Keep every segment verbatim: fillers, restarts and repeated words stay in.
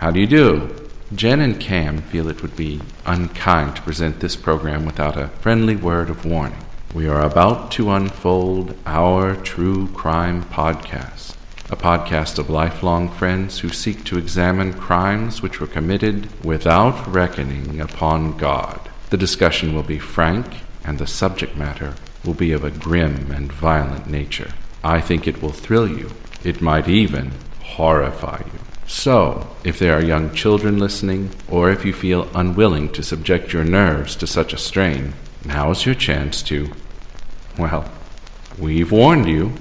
How do you do? Jen and Cam feel it would be unkind to present this program without a friendly word of warning. We are about to unfold our True Crime Podcast, a podcast of lifelong friends who seek to examine crimes which were committed without reckoning upon God. The discussion will be frank, and the subject matter will be of a grim and violent nature. I think it will thrill you. It might even horrify you. So, if there are young children listening, or if you feel unwilling to subject your nerves to such a strain, now's your chance to, well, we've warned you.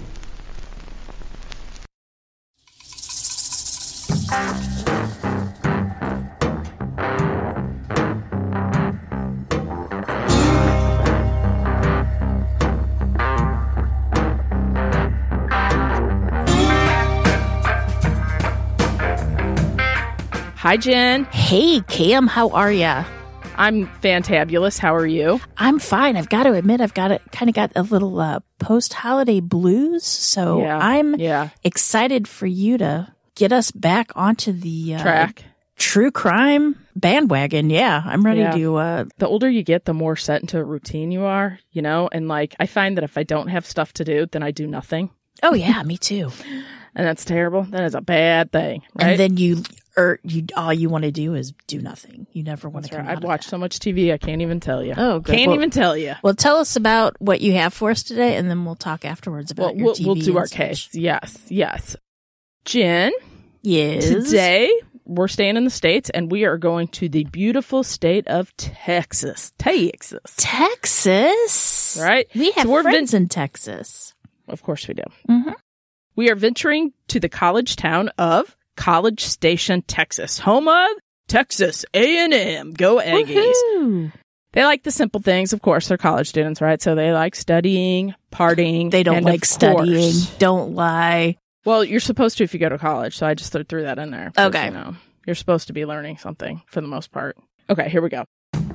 Hi, Jen. Hey, Cam. How are ya? I'm fantabulous. How are you? I'm fine. I've got to admit, I've got a, kind of got a little uh, post-holiday blues, so Yeah, I'm yeah. excited for you to get us back onto the uh, Track. true crime bandwagon. Yeah, I'm ready Yeah. to. Uh, The older you get, the more set into a routine you are, you know? And like, I find that if I don't have stuff to do, then I do nothing. oh yeah, me too. And that's terrible. That is a bad thing, right? And then you, er, you, all you want to do is do nothing. You never want to That's come right. out I've of watched that. so much T V, I can't even tell you. Oh, good. Can't Well- even tell you. Well, tell us about what you have for us today, and then we'll talk afterwards about Well, your we'll, T V. we'll do and our such. case. Yes, yes. Jen, Yes. today we're staying in the States, and we are going to the beautiful state of Texas. Texas. Texas. Right? We have So we're friends in Texas. Of course we do. Mhm. We are venturing to the college town of College Station, Texas, home of Texas A and M. Go Aggies. Woohoo. They like the simple things. Of course, they're college students, right? So they like studying, partying. They don't and like of studying. course- Don't lie. Well, you're supposed to if you go to college. So I just th- threw that in there. because, Okay. You know, you're supposed to be learning something for the most part. Okay, here we go.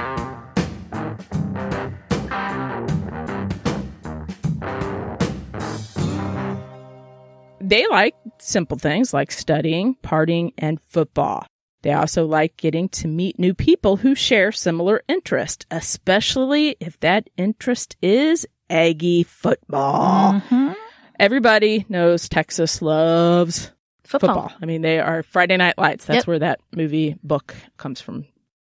They like simple things like studying, partying, and football. They also like getting to meet new people who share similar interests, especially if that interest is Aggie football. Mhm. Everybody knows Texas loves Football. football. I mean, they are Friday Night Lights. That's Yep. where that movie book comes from.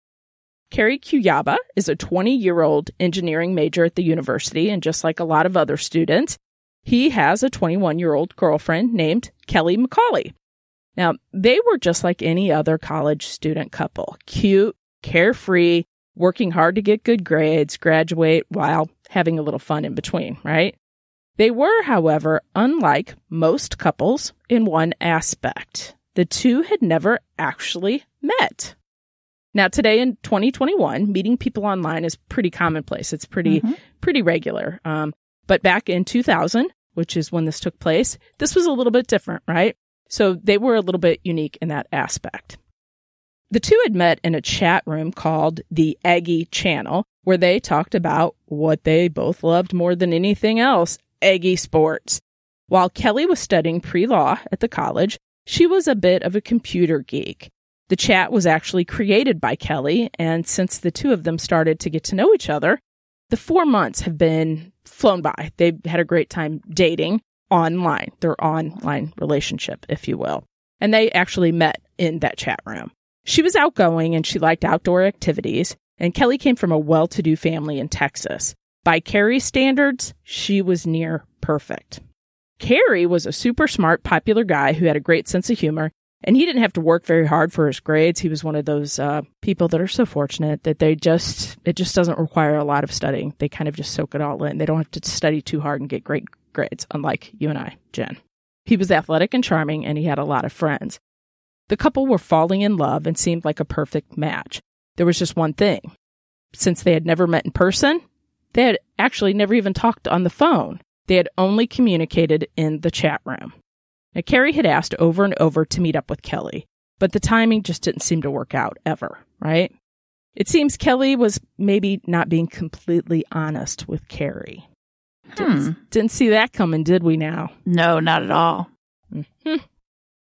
Carrie Cuyaba is a twenty-year-old engineering major at the university, and just like a lot of other students, he has a twenty-one-year-old girlfriend named Kelly McCauley. Now, they were just like any other college student couple. Cute, carefree, working hard to get good grades, graduate while having a little fun in between, right? They were, however, unlike most couples in one aspect. The two had never actually met. Now, today in twenty twenty-one, meeting people online is pretty commonplace. It's pretty, Mhm. pretty regular. Um, but back in two thousand, which is when this took place, this was a little bit different, right? So they were a little bit unique in that aspect. The two had met in a chat room called the Aggie Channel, where they talked about what they both loved more than anything else, Aggie sports. While Kelly was studying pre-law at the college, she was a bit of a computer geek. The chat was actually created by Kelly, and since the two of them started to get to know each other, the four months have been flown by. They've had a great time dating online, their online relationship, if you will. And they actually met in that chat room. She was outgoing and she liked outdoor activities, and Kelly came from a well-to-do family in Texas. By Carrie's standards, she was near perfect. Carrie was a super smart, popular guy who had a great sense of humor, and he didn't have to work very hard for his grades. He was one of those uh, people that are so fortunate that they just, it just doesn't require a lot of studying. They kind of just soak it all in. They don't have to study too hard and get great grades, unlike you and I, Jen. He was athletic and charming, and he had a lot of friends. The couple were falling in love and seemed like a perfect match. There was just one thing. Since they had never met in person, they had actually never even talked on the phone. They had only communicated in the chat room. Now, Carrie had asked over and over to meet up with Kelly, but the timing just didn't seem to work out ever, right? It seems Kelly was maybe not being completely honest with Carrie. Didn't, Hmm. didn't see that coming, did we now? No, not at all. Mm-hmm.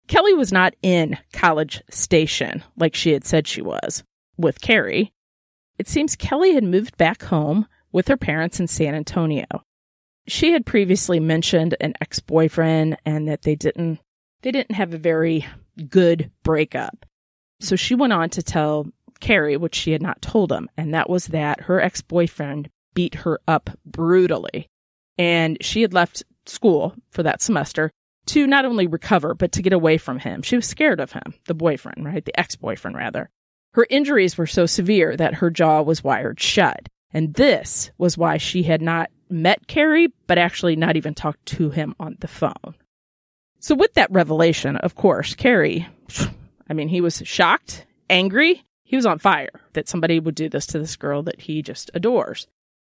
Kelly was not in College Station like she had said she was with Carrie. It seems Kelly had moved back home with her parents in San Antonio. She had previously mentioned an ex-boyfriend and that they didn't they didn't have a very good breakup. So she went on to tell Carrie what she had not told him, and that was that her ex-boyfriend beat her up brutally. And she had left school for that semester to not only recover, but to get away from him. She was scared of him, the boyfriend, right? The ex-boyfriend, rather. Her injuries were so severe that her jaw was wired shut. And this was why she had not met Carrie, but actually not even talked to him on the phone. So with that revelation, of course, Carrie, I mean, he was shocked, angry. He was on fire that somebody would do this to this girl that he just adores.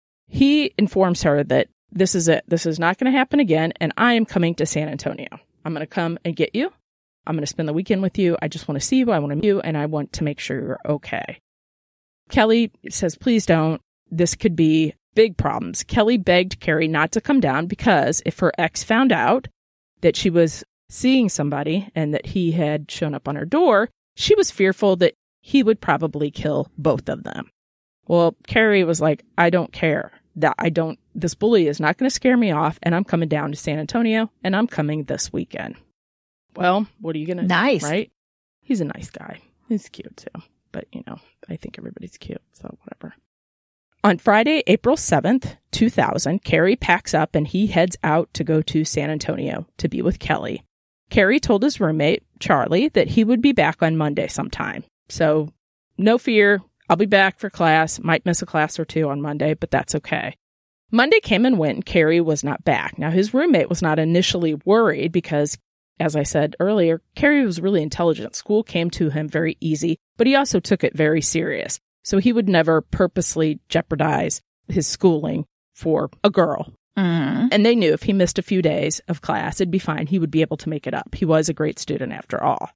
He informs her that this is it. This is not going to happen again, and I am coming to San Antonio. I'm going to come and get you. I'm going to spend the weekend with you. I just want to see you. I want to meet you, and I want to make sure you're okay. Kelly says, please don't. This could be big problems. Kelly begged Carrie not to come down because if her ex found out that she was seeing somebody and that he had shown up on her door, she was fearful that he would probably kill both of them. Well, Carrie was like, I don't care. That I don't, this bully is not going to scare me off, and I'm coming down to San Antonio, and I'm coming this weekend. Well, what are you going to Nice. do, right? He's a nice guy. He's cute, too. But, you know, I think everybody's cute, so whatever. On Friday, April seventh, two thousand, Carrie packs up, and he heads out to go to San Antonio to be with Kelly. Carrie told his roommate, Charlie, that he would be back on Monday sometime. So, no fear. I'll be back for class, might miss a class or two on Monday, but that's okay. Monday came and went, and Carrie was not back. Now, his roommate was not initially worried because, as I said earlier, Carrie was really intelligent. School came to him very easy, but he also took it very serious. So he would never purposely jeopardize his schooling for a girl. Mm. And they knew if he missed a few days of class, it'd be fine. He would be able to make it up. He was a great student after all.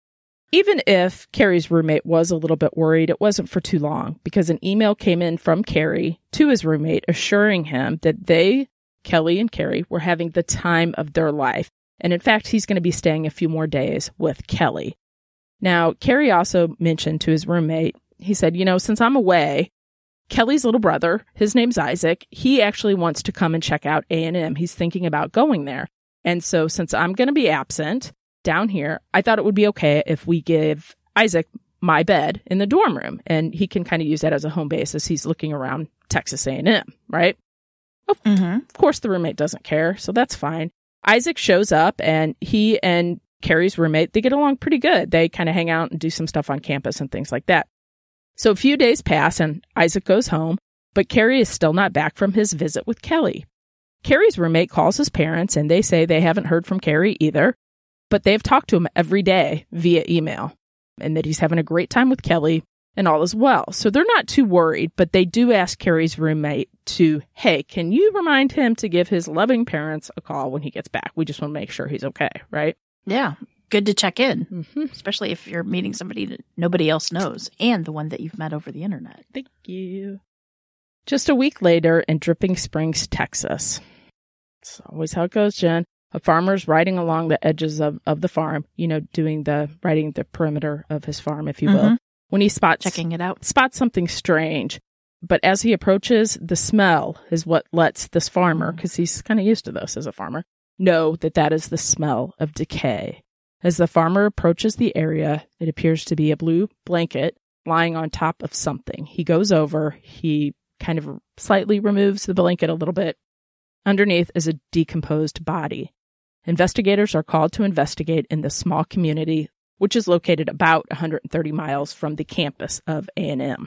Even if Carrie's roommate was a little bit worried, it wasn't for too long because an email came in from Carrie to his roommate assuring him that they, Kelly and Carrie, were having the time of their life. And in fact, he's going to be staying a few more days with Kelly. Now, Carrie also mentioned to his roommate, he said, you know, since I'm away, Kelly's little brother, his name's Isaac, he actually wants to come and check out A and M. He's thinking about going there. And so since I'm going to be absent down here, I thought it would be okay if we give Isaac my bed in the dorm room, and he can kind of use that as a home base as he's looking around Texas A and M, right? Of, Mm-hmm. of course, the roommate doesn't care, so that's fine. Isaac shows up, and he and Carrie's roommate, they get along pretty good. They kind of hang out and do some stuff on campus and things like that. So a few days pass, and Isaac goes home, but Carrie is still not back from his visit with Kelly. Carrie's roommate calls his parents, and they say they haven't heard from Carrie either, but they've talked to him every day via email, and that he's having a great time with Kelly and all is well. So they're not too worried, but they do ask Carrie's roommate to, hey, can you remind him to give his loving parents a call when he gets back? We just want to make sure he's okay, right? Yeah. Good to check in, Mm-hmm. especially if you're meeting somebody that nobody else knows and the one that you've met over the internet. Thank you. Just a week later in Dripping Springs, Texas. It's always how it goes, Jen. A farmer's riding along the edges of, of the farm, you know, doing the, riding the perimeter of his farm, if you will. Mhm. When he spots, Checking it out. spots something strange. But as he approaches, the smell is what lets this farmer, because he's kind of used to this as a farmer, know that that is the smell of decay. As the farmer approaches the area, it appears to be a blue blanket lying on top of something. He goes over, he kind of slightly removes the blanket a little bit. Underneath is a decomposed body. Investigators are called to investigate in this small community, which is located about one hundred thirty miles from the campus of A and M.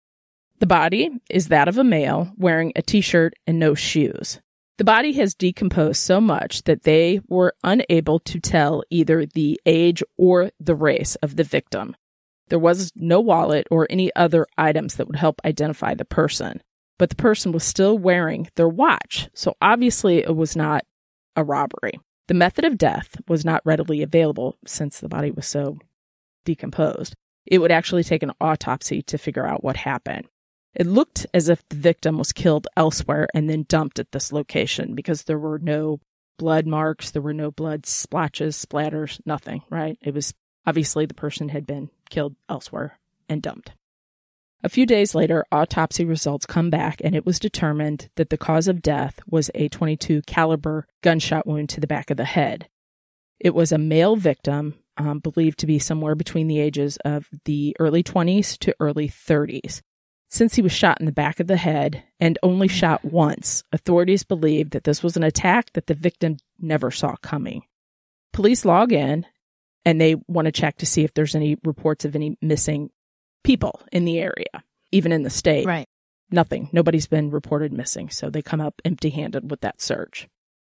The body is that of a male wearing a t-shirt and no shoes. The body has decomposed so much that they were unable to tell either the age or the race of the victim. There was no wallet or any other items that would help identify the person, but the person was still wearing their watch, so obviously it was not a robbery. The method of death was not readily available since the body was so decomposed. It would actually take an autopsy to figure out what happened. It looked as if the victim was killed elsewhere and then dumped at this location because there were no blood marks. There were no blood splotches, splatters, nothing, right? It was obviously the person had been killed elsewhere and dumped. A few days later, autopsy results come back, and it was determined that the cause of death was a twenty-two caliber gunshot wound to the back of the head. It was a male victim, um, believed to be somewhere between the ages of the early twenties to early thirties. Since he was shot in the back of the head and only shot once, authorities believe that this was an attack that the victim never saw coming. Police log in, and they want to check to see if there's any reports of any missing people in the area, even in the state. Right. Nothing. Nobody's been reported missing, so they come up empty-handed with that search.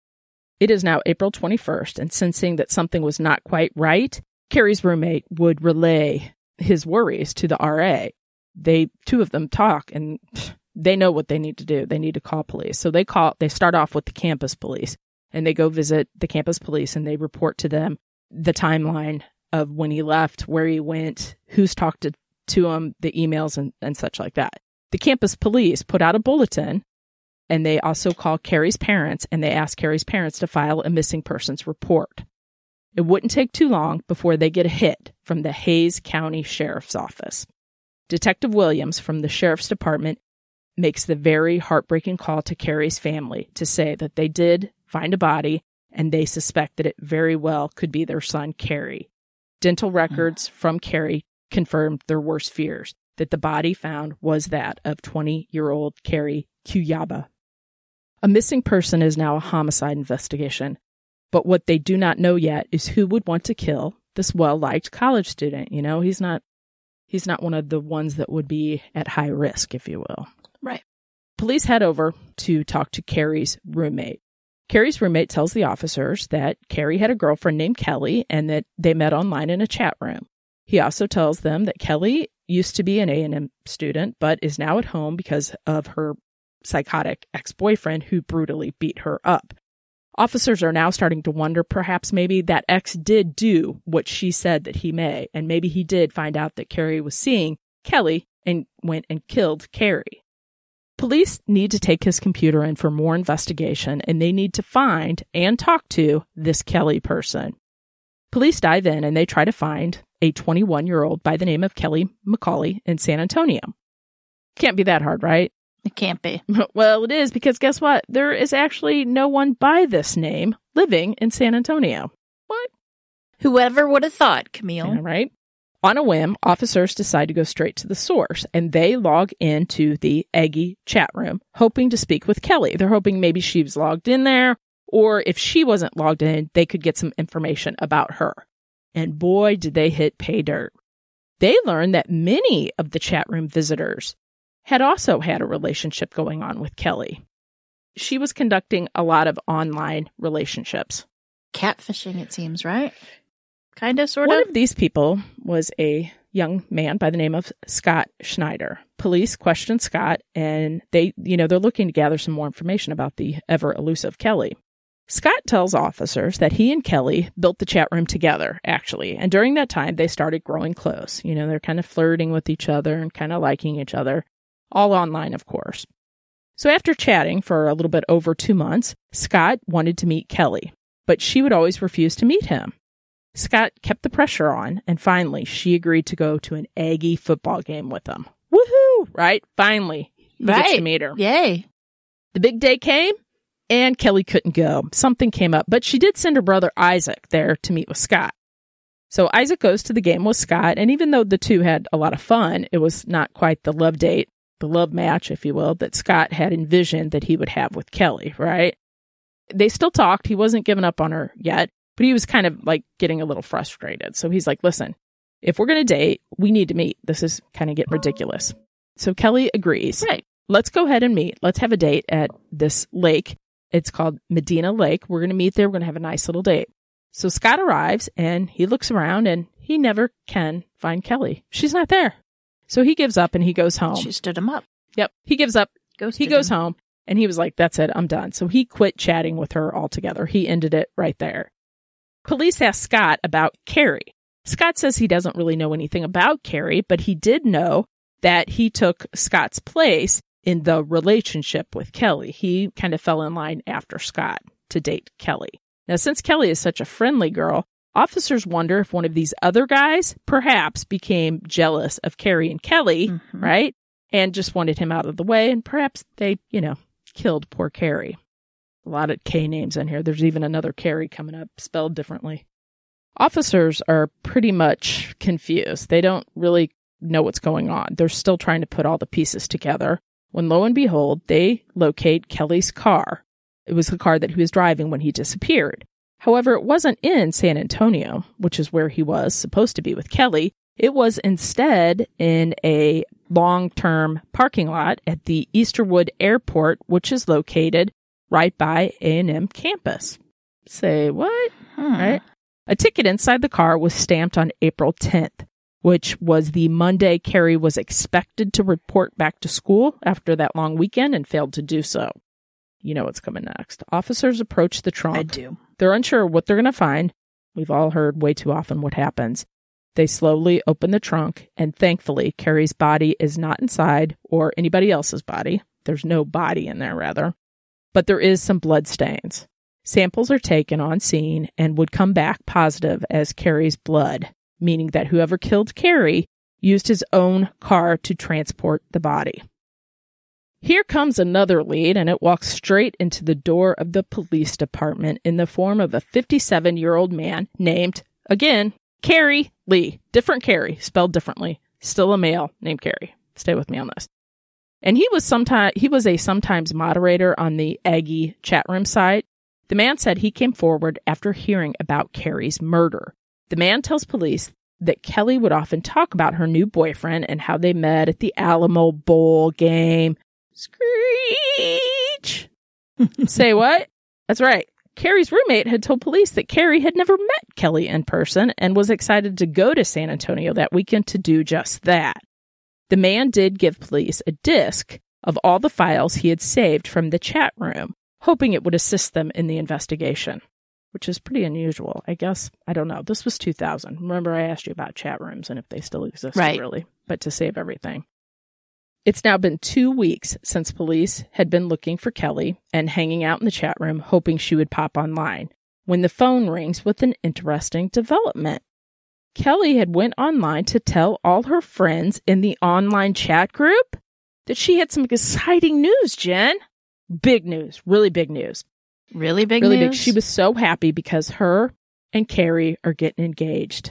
It is now April twenty-first, and sensing that something was not quite right, Carrie's roommate would relay his worries to the R A. They, two of them talk, and they know what they need to do. They need to call police. So they call, they start off with the campus police, and they go visit the campus police, and they report to them the timeline of when he left, where he went, who's talked to to him, the emails and, and such like that. The campus police put out a bulletin, and they also call Carrie's parents, and they ask Carrie's parents to file a missing persons report. It wouldn't take too long before they get a hit from the Hays County Sheriff's Office. Detective Williams from the Sheriff's Department makes the very heartbreaking call to Carrie's family to say that they did find a body, and they suspect that it very well could be their son, Carrie. Dental records mm. from Carrie confirmed their worst fears, that the body found was that of twenty-year-old Carrie Cuyaba. A missing person is now a homicide investigation, but what they do not know yet is who would want to kill this well-liked college student. You know, he's not he's not one of the ones that would be at high risk, if you will. Right. Police head over to talk to Carrie's roommate. Carrie's roommate tells the officers that Carrie had a girlfriend named Kelly and that they met online in a chat room. He also tells them that Kelly used to be an A and M student, but is now at home because of her psychotic ex-boyfriend who brutally beat her up. Officers are now starting to wonder perhaps maybe that ex did do what she said that he may, and maybe he did find out that Carrie was seeing Kelly and went and killed Carrie. Police need to take his computer in for more investigation, and they need to find and talk to this Kelly person. Police dive in and they try to find a twenty-one-year-old by the name of Kelly McCauley in San Antonio. Can't be that hard, right? It can't be. Well, it is, because guess what? There is actually no one by this name living in San Antonio. What? Whoever would have thought, Camille. Yeah, right? On a whim, officers decide to go straight to the source, and they log into the Aggie chat room, hoping to speak with Kelly. They're hoping maybe she was logged in there, or if she wasn't logged in, they could get some information about her. And boy, did they hit pay dirt. They learned that many of the chat room visitors had also had a relationship going on with Kelly. She was conducting a lot of online relationships. Catfishing, it seems, right? Kind of, sort One of. of these people was a young man by the name of Scott Schneider. Police questioned Scott, and they, you know, they're looking to gather some more information about the ever elusive Kelly. Scott tells officers that he and Kelly built the chat room together, actually, and during that time, they started growing close. You know, they're kind of flirting with each other and kind of liking each other, all online, of course. So after chatting for a little bit over two months, Scott wanted to meet Kelly, but she would always refuse to meet him. Scott kept the pressure on, and finally, she agreed to go to an Aggie football game with him. Woohoo! Right? Finally, he right. gets to meet her. Yay. The big day came, and Kelly couldn't go. Something came up, but she did send her brother Isaac there to meet with Scott. So Isaac goes to the game with Scott, and even though the two had a lot of fun, it was not quite the love date, the love match, if you will, that Scott had envisioned that he would have with Kelly, right? They still talked. He wasn't giving up on her yet, but he was kind of like getting a little frustrated. So he's like, listen, if we're going to date, we need to meet. This is kind of getting ridiculous. So Kelly agrees. Right. Let's go ahead and meet. Let's have a date at this lake. It's called Medina Lake. We're going to meet there. We're going to have a nice little date. So Scott arrives and he looks around and he never can find Kelly. She's not there. So he gives up and he goes home. She stood him up. Yep. He gives up. Ghosted he goes him. home and he was like, that's it. I'm done. So he quit chatting with her altogether. He ended it right there. Police asked Scott about Carrie. Scott says he doesn't really know anything about Carrie, but he did know that he took Scott's place in the relationship with Kelly. He kind of fell in line after Scott. to date Kelly. Now, since Kelly is such a friendly girl, officers wonder if one of these other guys perhaps became jealous of Carrie and Kelly, mm-hmm. right? And just wanted him out of the way, and perhaps they, you know, killed poor Carrie. A lot of K names in here. There's even another Carrie coming up, spelled differently. Officers are pretty much confused. They don't really know what's going on. They're still trying to put all the pieces together. When lo and behold, they locate Kelly's car. It was the car that he was driving when he disappeared. However, it wasn't in San Antonio, which is where he was supposed to be with Kelly. It was instead in a long-term parking lot at the Easterwood Airport, which is located right by A and M campus. Say what? Hmm. Right? A ticket inside the car was stamped on April tenth, which was the Monday Carrie was expected to report back to school after that long weekend and failed to do so. You know what's coming next. Officers approach the trunk. I do. They're unsure what they're going to find. We've all heard way too often what happens. They slowly open the trunk, and thankfully, Carrie's body is not inside, or anybody else's body. There's no body in there, rather. But there is some blood stains. Samples are taken on scene and would come back positive as Carrie's blood, meaning that whoever killed Carrie used his own car to transport the body. Here comes another lead, and it walks straight into the door of the police department in the form of a fifty-seven-year-old man named, again, Carrie Lee. Different Carrie, spelled differently. Still a male named Carrie. Stay with me on this. And he was sometime, he was a sometimes moderator on the Aggie chat room site. The man said he came forward after hearing about Carrie's murder. The man tells police that Kelly would often talk about her new boyfriend and how they met at the Alamo Bowl game. Screech! Say what? That's right. Carrie's roommate had told police that Carrie had never met Kelly in person and was excited to go to San Antonio that weekend to do just that. The man did give police a disc of all the files he had saved from the chat room, hoping it would assist them in the investigation, which is pretty unusual. I guess, I don't know. This was two thousand. Remember I asked you about chat rooms and if they still exist, right. really, but to save everything. It's now been two weeks since police had been looking for Kelly and hanging out in the chat room, hoping she would pop online, when the phone rings with an interesting development. Kelly had went online to tell all her friends in the online chat group that she had some exciting news, Jen. Big news, really big news. Really big really news? Really big. She was so happy because her and Carrie are getting engaged.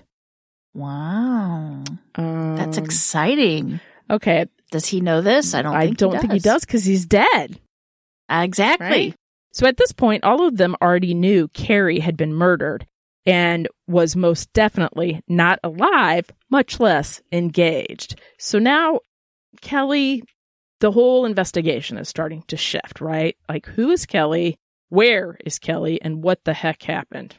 Wow. Um, That's exciting. Okay. Does he know this? I don't I think don't he does. think he does because he's dead. Uh, exactly. Right? So at this point, all of them already knew Carrie had been murdered and was most definitely not alive, much less engaged. So now Kelly, the whole investigation is starting to shift, right? Like, who is Kelly? Where is Kelly? And what the heck happened?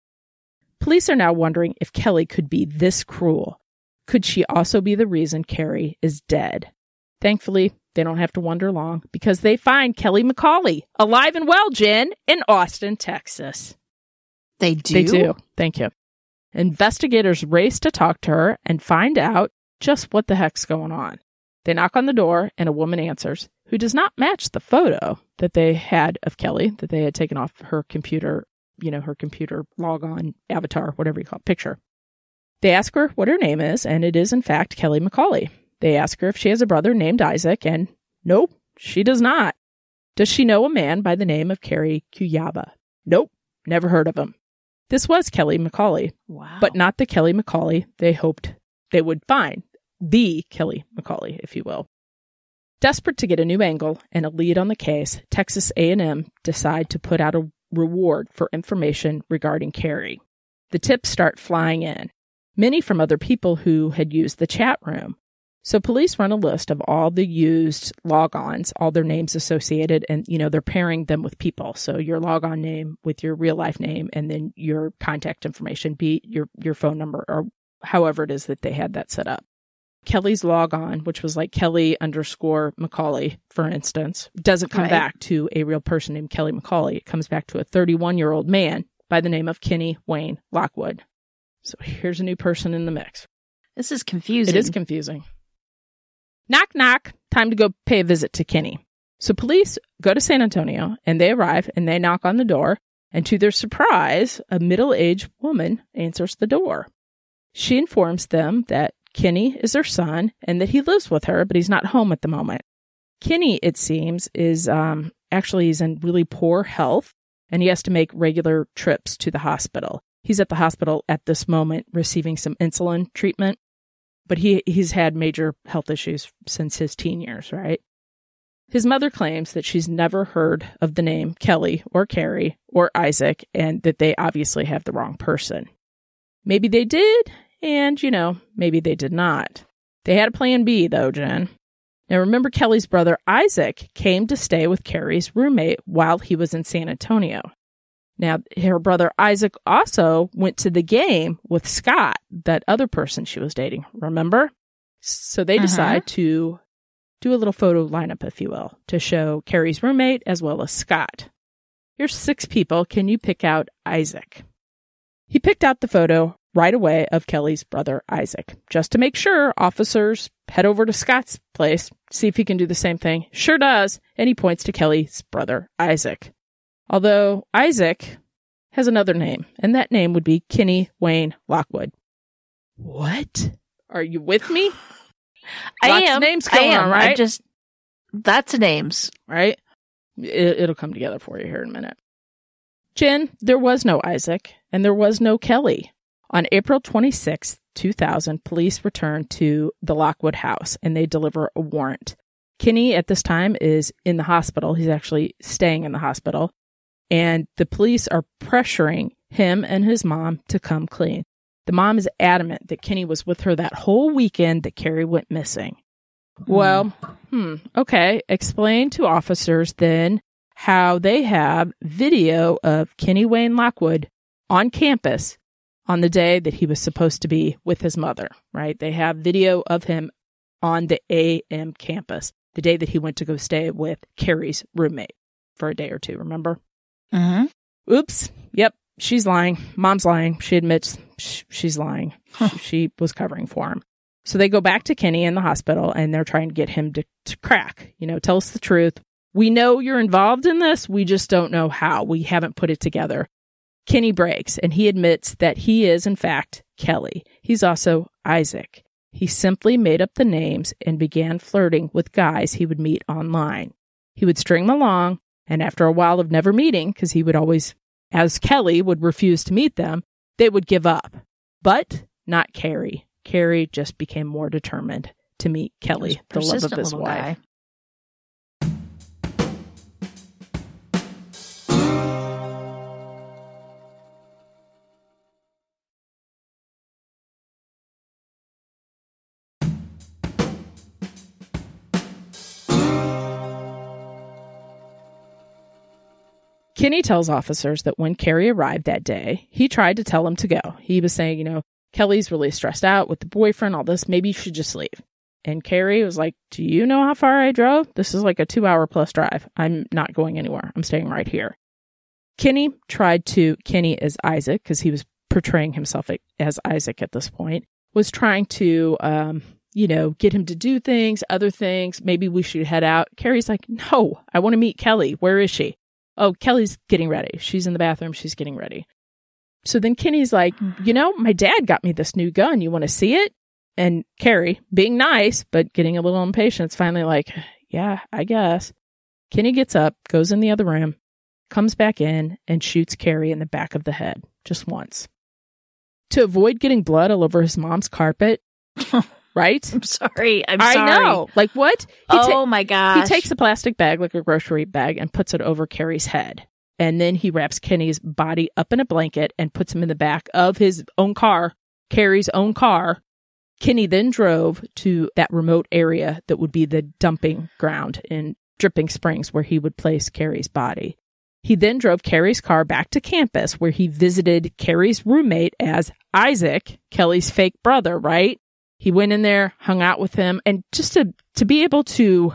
Police are now wondering if Kelly could be this cruel. Could she also be the reason Carrie is dead? Thankfully, they don't have to wonder long because they find Kelly McCauley alive and well, Jen, in Austin, Texas. They do? They do. Thank you. Investigators race to talk to her and find out just what the heck's going on. They knock on the door and a woman answers, who does not match the photo that they had of Kelly, that they had taken off her computer, you know, her computer log-on avatar, whatever you call it, picture. They ask her what her name is, and it is, in fact, Kelly McCauley. They ask her if she has a brother named Isaac, and nope, she does not. Does she know a man by the name of Carrie Cuyaba? Nope, never heard of him. This was Kelly McCauley, wow. But not the Kelly McCauley they hoped they would find. The Kelly McCauley, if you will. Desperate to get a new angle and a lead on the case, Texas A and M decide to put out a reward for information regarding Carrie. The tips start flying in, many from other people who had used the chat room. So police run a list of all the used logons, all their names associated, and, you know, they're pairing them with people. So your logon name with your real life name, and then your contact information, be your, your phone number, or however it is that they had that set up. Kelly's logon, which was like Kelly underscore McCauley, for instance, doesn't come right. back to a real person named Kelly McCauley. It comes back to a thirty-one-year-old man by the name of Kenny Wayne Lockwood. So here's a new person in the mix. This is confusing. It is confusing. Knock, knock. Time to go pay a visit to Kenny. So police go to San Antonio, and they arrive, and they knock on the door, And to their surprise, a middle-aged woman answers the door. She informs them that Kenny is their son and that he lives with her, but he's not home at the moment. Kenny, it seems, is um, actually he's in really poor health, and he has to make regular trips to the hospital. He's at the hospital at this moment receiving some insulin treatment, but he he's had major health issues since his teen years, right? His mother claims that she's never heard of the name Kelly or Carrie or Isaac, and that they obviously have the wrong person. Maybe they did, and, you know, maybe they did not. They had a plan B, though, Jen. Now, remember, Kelly's brother Isaac came to stay with Carrie's roommate while he was in San Antonio. Now, her brother Isaac also went to the game with Scott, that other person she was dating, remember? So they decide uh-huh. to do a little photo lineup, if you will, to show Carrie's roommate as well as Scott. Here's six people. Can you pick out Isaac? He picked out the photo right away of Kelly's brother Isaac. Just to make sure, officers head over to Scott's place, see if he can do the same thing. Sure does, and he points to Kelly's brother Isaac. Although Isaac has another name, and that name would be Kenny Wayne Lockwood. What? Are you with me? I Lots am. Of names going I am. on, right? I just that's names, right? It, it'll come together for you here in a minute. Jen, there was no Isaac, and there was no Kelly. On April twenty-sixth, two thousand, police returned to the Lockwood house, and they deliver a warrant. Kenny, at this time, is in the hospital. He's actually staying in the hospital, and the police are pressuring him and his mom to come clean. The mom is adamant that Kenny was with her that whole weekend that Carrie went missing. Well, hmm, okay. Explain to officers then how they have video of Kenny Wayne Lockwood on campus on the day that he was supposed to be with his mother, right? They have video of him on the A M campus, the day that he went to go stay with Carrie's roommate for a day or two, remember? Mm-hmm. Oops. Yep. She's lying. Mom's lying. She admits sh- she's lying. Huh. She, she was covering for him. So they go back to Kenny in the hospital, and they're trying to get him to, to crack. You know, tell us the truth. We know you're involved in this. We just don't know how. We haven't put it together. Kenny breaks, and he admits that he is, in fact, Kelly. He's also Isaac. He simply made up the names and began flirting with guys he would meet online. He would string them along, and after a while of never meeting, because he would always, as Kelly would refuse to meet them, they would give up. But not Carrie. Carrie just became more determined to meet Kelly, the love of his wife. Guy. Kenny tells officers that when Carrie arrived that day, he tried to tell him to go. He was saying, you know, Kelly's really stressed out with the boyfriend, all this. Maybe you should just leave. And Carrie was like, do you know how far I drove? This is like a two hour plus drive. I'm not going anywhere. I'm staying right here. Kenny tried to, Kenny as Isaac, because he was portraying himself as Isaac at this point, was trying to, um, you know, get him to do things, other things. Maybe we should head out. Carrie's like, no, I want to meet Kelly. Where is she? Oh, Kelly's getting ready. She's in the bathroom. She's getting ready. So then Kenny's like, you know, my dad got me this new gun. You want to see it? And Carrie, being nice, but getting a little impatient, is finally like, yeah, I guess. Kenny gets up, goes in the other room, comes back in, and shoots Carrie in the back of the head, just once. To avoid getting blood all over his mom's carpet, right? I'm sorry. I'm I sorry. I know. Like what? He oh, ta- my gosh. He takes a plastic bag, like a grocery bag, and puts it over Carrie's head. And then he wraps Kenny's body up in a blanket and puts him in the back of his own car, Carrie's own car. Kenny then drove to that remote area that would be the dumping ground in Dripping Springs, where he would place Carrie's body. He then drove Carrie's car back to campus, where he visited Carrie's roommate as Isaac, Kelly's fake brother, right? He went in there, hung out with him, and just to, to be able to,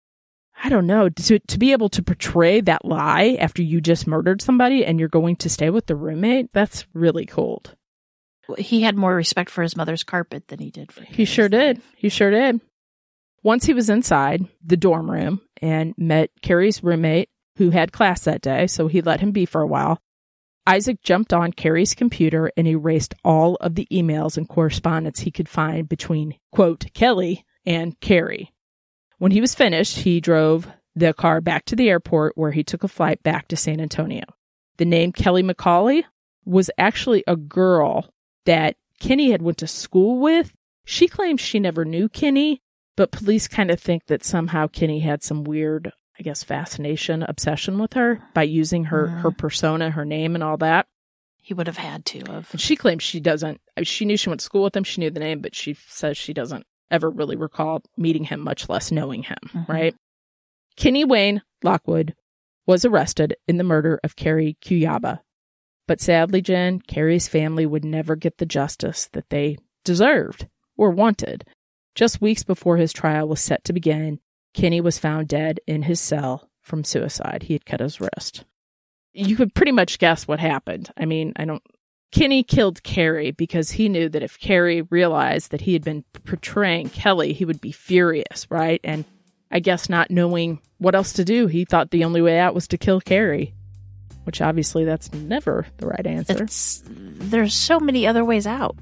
I don't know, to, to be able to portray that lie after you just murdered somebody and you're going to stay with the roommate, that's really cold. He had more respect for his mother's carpet than he did for his. He sure did. He sure did. Once he was inside the dorm room and met Carrie's roommate, who had class that day, so he let him be for a while, Isaac jumped on Carrie's computer and erased all of the emails and correspondence he could find between, quote, Kelly and Carrie. When he was finished, he drove the car back to the airport where he took a flight back to San Antonio. The name Kelly McCauley was actually a girl that Kenny had went to school with. She claims she never knew Kenny, but police kind of think that somehow Kenny had some weird, I guess, fascination, obsession with her by using her, mm. her persona, her name, and all that. He would have had to have. And she claims she doesn't. She knew she went to school with him. She knew the name, but she says she doesn't ever really recall meeting him, much less knowing him, mm-hmm. right? Kenny Wayne Lockwood was arrested in the murder of Carrie Cuyaba. But sadly, Jen, Carrie's family would never get the justice that they deserved or wanted. Just weeks before his trial was set to begin, Kenny was found dead in his cell from suicide. He had cut his wrist. You could pretty much guess what happened. I mean, I don't... Kenny killed Carrie because he knew that if Carrie realized that he had been portraying Kelly, he would be furious, right? And I guess not knowing what else to do, he thought the only way out was to kill Carrie, which obviously that's never the right answer. It's, there's so many other ways out.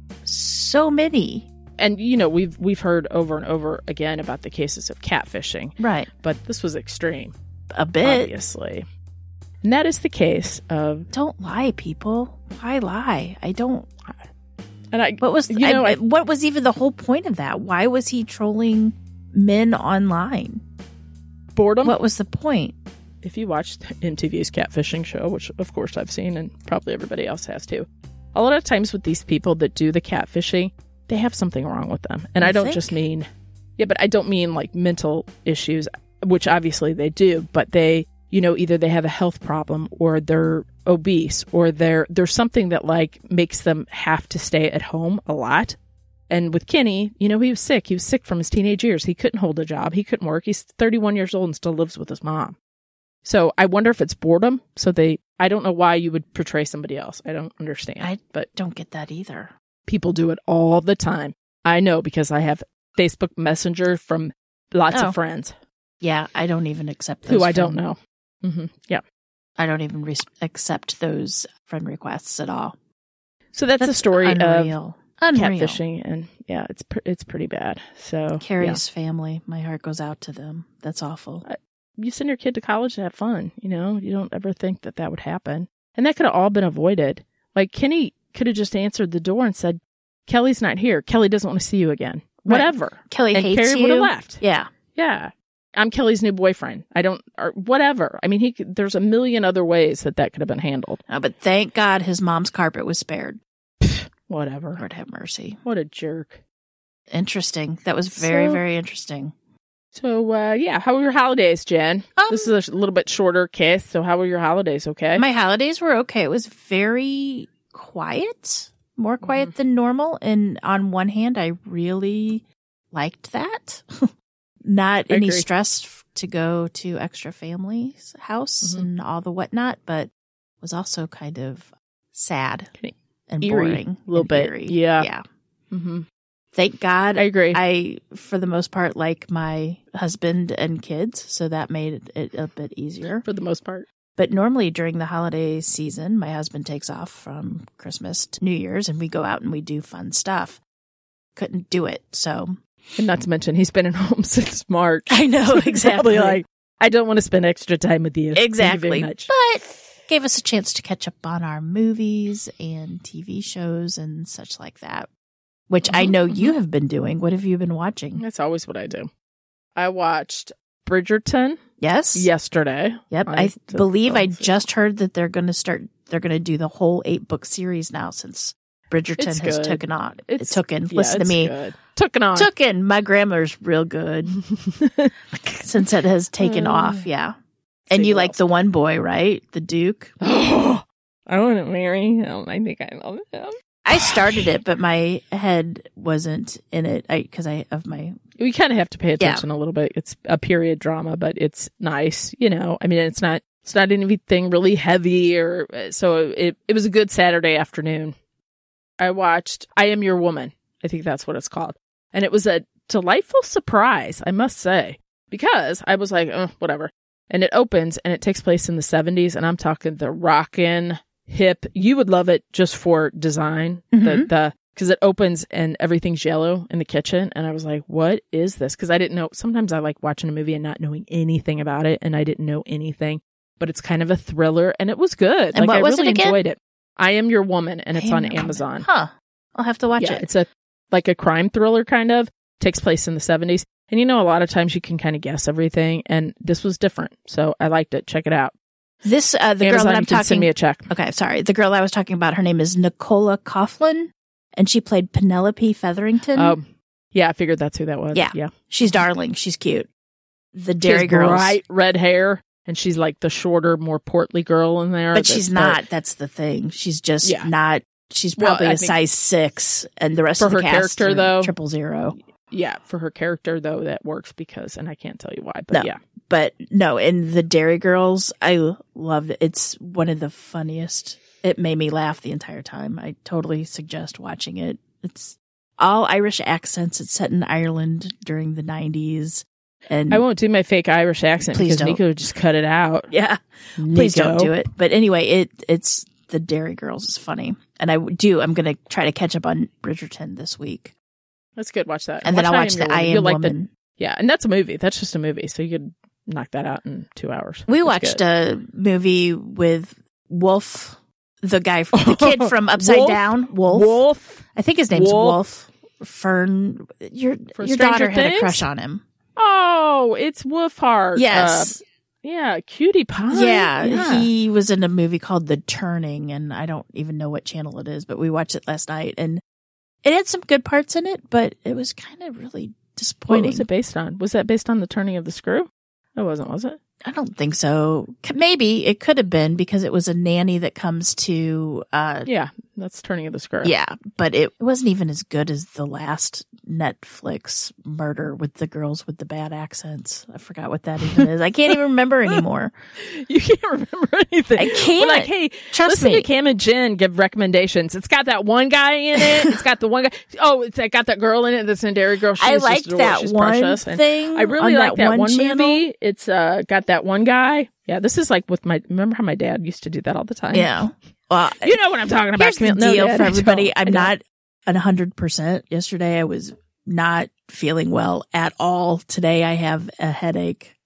So many. And, you know, we've we've heard over and over again about the cases of catfishing. Right. But this was extreme. A bit. Obviously. And that is the case of... Don't lie, people. Why lie? I don't... And I, what was, you know, I, I, what was even the whole point of that? Why was he trolling men online? Boredom. What was the point? If you watched M T V's catfishing show, which of course I've seen and probably everybody else has too, a lot of times with these people that do the catfishing, they have something wrong with them. And you I don't think? just mean, yeah, but I don't mean like mental issues, which obviously they do, but they, you know, either they have a health problem or they're obese or they're, there's something that like makes them have to stay at home a lot. And with Kenny, you know, he was sick. He was sick from his teenage years. He couldn't hold a job. He couldn't work. He's thirty-one years old and still lives with his mom. So I wonder if it's boredom. So they, I don't know why you would portray somebody else. I don't understand. I but don't get that either. People do it all the time. I know because I have Facebook Messenger from lots oh. of friends. Yeah, I don't even accept those. Who I friend, don't know. Mm-hmm. Yeah. I don't even re- accept those friend requests at all. So that's, that's the story unreal. of Unreal. catfishing. And yeah, it's pr- it's pretty bad. So Carrie's yeah. family, my heart goes out to them. That's awful. I, you send your kid to college to have fun, you know? You don't ever think that that would happen. And that could have all been avoided. Like, Kenny could have just answered the door and said, Kelly's not here. Kelly doesn't want to see you again. Right. Whatever. Kelly and hates Carrie you. would have left. Yeah. Yeah. I'm Kelly's new boyfriend. I don't, or whatever. I mean, he could, there's a million other ways that that could have been handled. Oh, but thank God his mom's carpet was spared. Whatever. Lord have mercy. What a jerk. Interesting. That was very, so, very interesting. So, uh, yeah. How were your holidays, Jen? Um, this is a little bit shorter case. So how were your holidays? Okay. My holidays were okay. It was very quiet, more quiet mm-hmm. than normal. And on one hand, I really liked that. Not I any agree. stress to go to extra family's house mm-hmm. and all the whatnot, but was also kind of sad and eerie, boring. A little bit. Eerie. Yeah. Yeah. Mm-hmm. Thank God. I agree. I, for the most part, like my husband and kids, so that made it a bit easier. For the most part. But normally during the holiday season, my husband takes off from Christmas to New Year's, and we go out and we do fun stuff. Couldn't do it, so... And not to mention, he's been at home since March. I know, so exactly. Like, I don't want to spend extra time with you. Exactly. Thank you very much. But gave us a chance to catch up on our movies and T V shows and such like that, which mm-hmm, I know mm-hmm. you have been doing. What have you been watching? That's always what I do. I watched Bridgerton. Yes. Yesterday. Yep. I, I believe I just heard that they're going to start, they're going to do the whole eight book series now since Bridgerton it's has good. taken on. It's taken. Yeah, Listen to me. Good. Tooken on. Tooken. My grammar's real good since it has taken uh, off. Yeah. And you like else. the one boy, right? The Duke. I want to marry him. I think I love him. I started it, but my head wasn't in it because I, I of my. We kind of have to pay attention yeah. a little bit. It's a period drama, but it's nice. You know, I mean, it's not. It's not anything really heavy, or so. It it was a good Saturday afternoon. I watched I Am Your Woman. I think that's what it's called. And it was a delightful surprise, I must say, because I was like, oh, whatever. And it opens and it takes place in the seventies. And I'm talking the rockin', hip. You would love it just for design. Mm-hmm. The the because it opens and everything's yellow in the kitchen, and I was like, "What is this?" Because I didn't know. Sometimes I like watching a movie and not knowing anything about it, and I didn't know anything. But it's kind of a thriller, and it was good. And like what I was really it again? enjoyed it. I Am Your Woman, and I it's Am on Your Woman. Amazon. Huh? I'll have to watch Yeah, it. it's a like a crime thriller kind of. Takes place in the seventies, and you know, a lot of times you can kind of guess everything, and this was different, so I liked it. Check it out. This uh, the Amazon, girl that I'm you can talking. send me a check. Okay, sorry. The girl I was talking about, her name is Nicola Coughlan, and she played Penelope Featherington. Um, yeah, I figured that's who that was. Yeah. yeah. She's darling. She's cute. The She Dairy has Girls. bright red hair, and she's like the shorter, more portly girl in there. But that's she's the- not. That's the thing. She's just Yeah. not. She's Well, probably I a think- size six, and the rest For of the her cast character, are though- triple zero. Yeah, for her character though, that works because, and I can't tell you why, but No. yeah, But no, in the Dairy Girls, I loved it. It's one of the funniest. It made me laugh the entire time. I totally suggest watching it. It's all Irish accents. It's set in Ireland during the nineties. And I won't do my fake Irish accent Please because don't. Nico would just cut it out. yeah, please don't do it. But anyway, it it's the Dairy Girls is funny, and I do. I'm going to try to catch up on Bridgerton this week, That's good. Watch that, and then I'll watch Your the I Woman. Am You'll like Woman. the yeah, and that's a movie. That's just a movie, so you could knock that out in two hours. We That's watched good. a movie with Wolf, the guy, the kid from Upside Wolf? Down. Wolf. Wolf. I think his name's Wolf. Wolf. Fern. Your For your Stranger daughter had a Things? crush on him. Oh, it's Wolfhard. Yes. Uh, yeah, Cutie Pie. yeah, he was in a movie called The Turning, and I don't even know what channel it is, but we watched it last night, and it had some good parts in it, but it was kind of really What disappointing. was it based on? Was that based on The Turning of the Screw? It wasn't, was it? I don't think so. C- Maybe it could have been because it was a nanny that comes to, uh, Yeah, that's Turning of the Screw. yeah, but it wasn't even as good as the last Netflix murder with the girls with the bad accents. I forgot what that even is. I can't even remember anymore. You can't remember anything. I can't. We're like, hey, Trust listen me. to Cam and Jen give recommendations. It's got that one guy in it. It's got the one guy. Oh, it's got that girl in it that's in Dairy Girl. She's I just liked adorable. that She's one precious. And thing. I really on like that, one, channel. movie. It's uh, got that one guy. Yeah, this is like with my. Remember how my dad used to do that all the time? Yeah. Well, You know what I'm talking about. here's the Camille. No, deal Dad, for I everybody. don't. I I'm don't. not at one hundred percent. Yesterday, I was not feeling well at all. Today, I have a headache.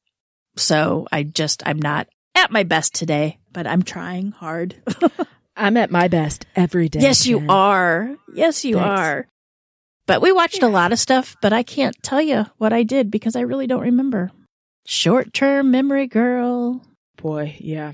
So I just, I'm not at my best today, but I'm trying hard. I'm at my best every day. Yes, you Jen. are. Yes, you Thanks. are. But we watched a lot of stuff, but I can't tell you what I did because I really don't remember. Short-term memory girl. Boy, yeah.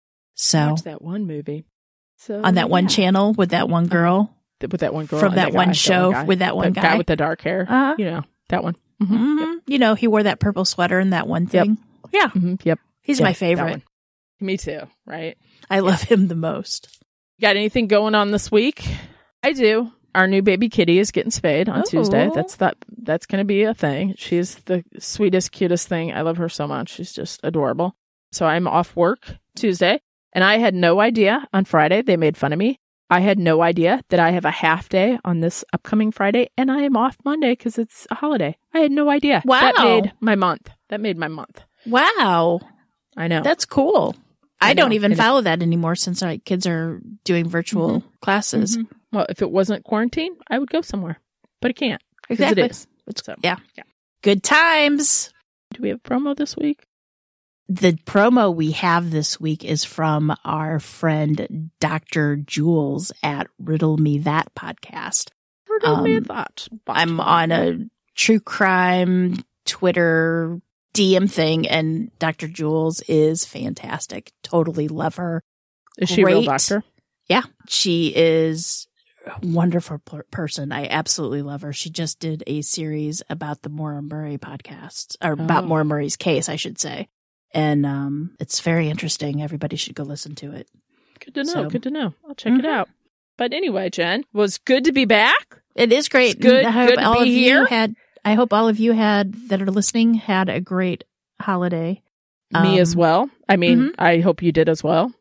So Watch that one movie. So on that one yeah. channel with that one girl. Th- with that one girl From and that guy, one that show guy. with that one The guy. with the dark hair. Uh-huh. You know that one. Mm-hmm. Mhm. You know, he wore that purple sweater and that one thing. Yeah, Mm-hmm. Yep. he's Yeah, my that favorite. one. Me too. Right. I love him the most. Got anything going on this week? I do. Our new baby kitty is getting spayed on Oh. Tuesday. That's that. That's going to be a thing. She's the sweetest, cutest thing. I love her so much. She's just adorable. So I'm off work Tuesday, and I had no idea on Friday. They made fun of me. I had no idea that I have a half day on this upcoming Friday, and I am off Monday because it's a holiday. I had no idea. Wow. That made my month. That made my month. Wow, I know. that's cool. I, I know. don't even And it- follow that anymore since our kids are doing virtual classes. Mhm. Well, if it wasn't quarantine, I would go somewhere, but it can't. 'Cause Exactly. It is. It's- So, yeah. yeah. Good times. Do we have a promo this week? The promo we have this week is from our friend Doctor Jules at Riddle Me That podcast. Riddle me Um, that. I'm on a true crime Twitter D M thing, and Doctor Jules is fantastic. Totally love her. Is she a real great. doctor? Yeah, she is a wonderful per- person. I absolutely love her. She just did a series about the Maura Murray podcast, or about Oh. Maura Murray's case, I should say. And um, it's very interesting. Everybody should go listen to it. Good to know. So- Good to know. I'll check Mhm. it out. But anyway, Jen, was good to be back. It is great. It's good- I hope good to all be of you here. had. I hope all of you had that are listening had a great holiday. Me Um, as well. I mean, mhm. I hope you did as well.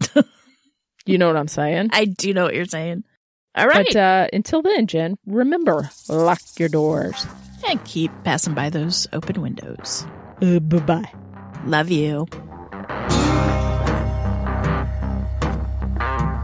You know what I'm saying. I do know what you're saying. All right, But uh, until then, Jen, remember, lock your doors. and keep passing by those open windows. Uh, bye-bye. Love you.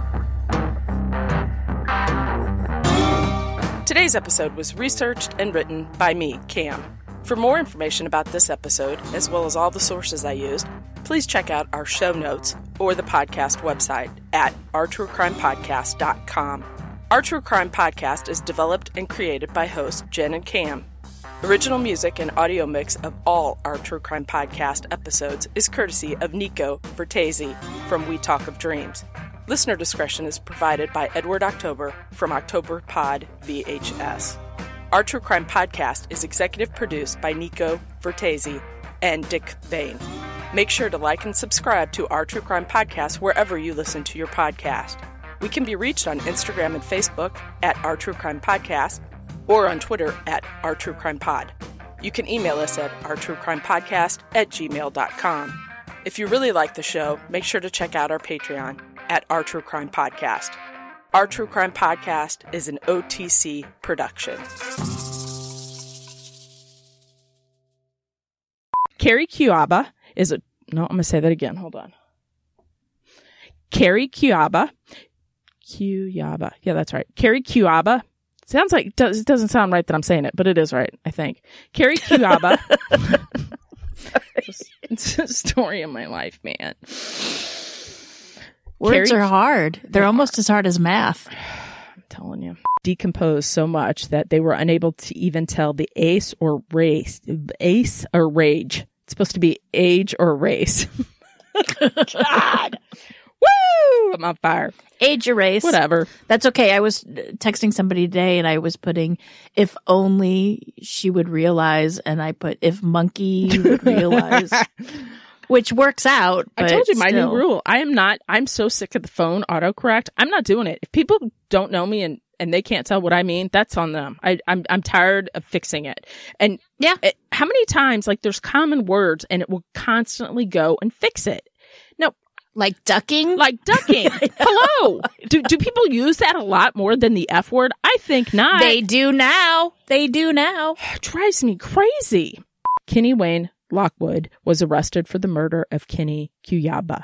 Today's episode was researched and written by me, Cam. For more information about this episode, as well as all the sources I used, please check out our show notes or the podcast website at our true crime podcast dot com. Our True Crime Podcast is developed and created by hosts Jen and Cam. Original music and audio mix of all our True Crime Podcast episodes is courtesy of Nico Vertesi from We Talk of Dreams. Listener discretion is provided by Edward October from October Pod V H S. Our True Crime Podcast is executive produced by Nico Vertesi and Dick Bain. Make sure to like and subscribe to Our True Crime Podcast wherever you listen to your podcast. We can be reached on Instagram and Facebook at Our True Crime Podcast or on Twitter at Our True Crime Pod. You can email us at our true crime podcast at gmail dot com. If you really like the show, make sure to check out our Patreon at Our True Crime Podcast. Our True Crime Podcast is an O T C production. Carrie Cuaba is a... No, I'm going to say that again. Hold on. Carrie Cuaba... Cuaba. Yeah, that's right. Carrie Cuaba. Sounds like, it doesn't sound right that I'm saying it, but it is right, I think. Carrie Cuaba. It's a story of my life, man. Words Carrie, are hard. They're almost as hard as math. I'm telling you. Decomposed so much that they were unable to even tell the ace or race. Ace or rage. It's supposed to be age or race. God. Woo! I'm on fire. Age erase. Whatever. That's okay. I was texting somebody today and I was putting, if only she would realize, and I put, if monkey would realize, which works out. I told you my still. new rule. I am not, I'm so sick of the phone autocorrect. I'm not doing it. If people don't know me and, and they can't tell what I mean, that's on them. I, I'm, I'm tired of fixing it. And yeah, it, how many times, like there's common words and it will constantly go and fix it. No. Like ducking? Like ducking. Hello. Do do people use that a lot more than the F word? I think not. They do now. They do now. It drives me crazy. Kenny Wayne Lockwood was arrested for the murder of Kenny Cuaba.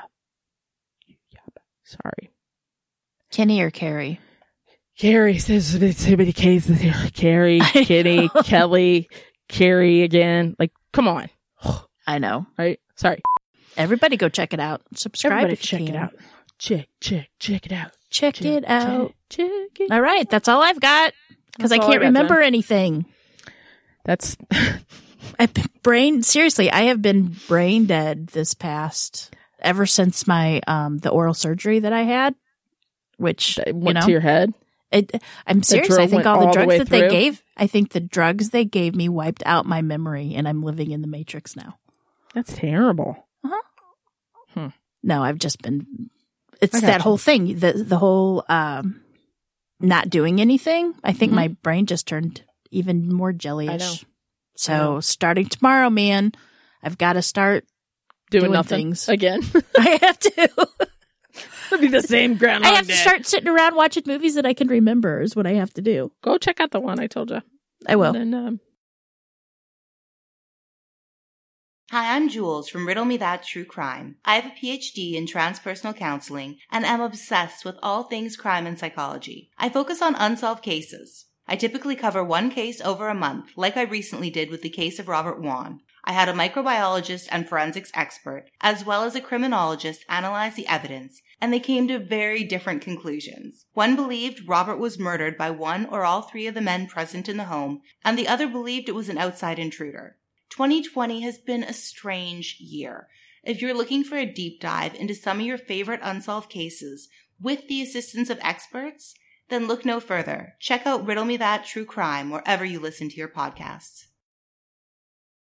Sorry. Kenny or Carrie? Carrie says too many cases here. Carrie, Kenny, Kelly, Carrie again. Like, come on. I know. Right? Sorry. Everybody go check it out. Subscribe. Everybody if you check can. it out. Check, check, check it out. Check, check it out. Check, check it All right. That's all I've got. Because I That's all can't I got, remember Jen. anything. That's I brain seriously, I have been brain dead this past ever since my um the oral surgery that I had, which it you went know, to your head. It, I'm serious. drill I think went all the all the drugs way that they through? gave, I think the drugs they gave me wiped out my memory, and I'm living in the Matrix now. That's terrible. No, I've just been. It's I got that you. whole thing, the the whole um, not doing anything. I think Mhm. my brain just turned even more jellyish. I know. So I know. starting tomorrow, man, I've got to start. Doing, Doing nothing things. again. I have to. It'll be the same Groundhog I have Day. to start sitting around watching movies that I can remember. Is what I have to do. Go check out the one I told you. I will. And then, um, Hi, I'm Jules from Riddle Me That True Crime. I have a P H D in transpersonal counseling and am obsessed with all things crime and psychology. I focus on unsolved cases. I typically cover one case over a month, like I recently did with the case of Robert Wone. I had a microbiologist and forensics expert, as well as a criminologist, analyze the evidence, and they came to very different conclusions. One believed Robert was murdered by one or all three of the men present in the home, and the other believed it was an outside intruder. twenty twenty has been a strange year. If you're looking for a deep dive into some of your favorite unsolved cases with the assistance of experts, then look no further. Check out Riddle Me That True Crime wherever you listen to your podcasts.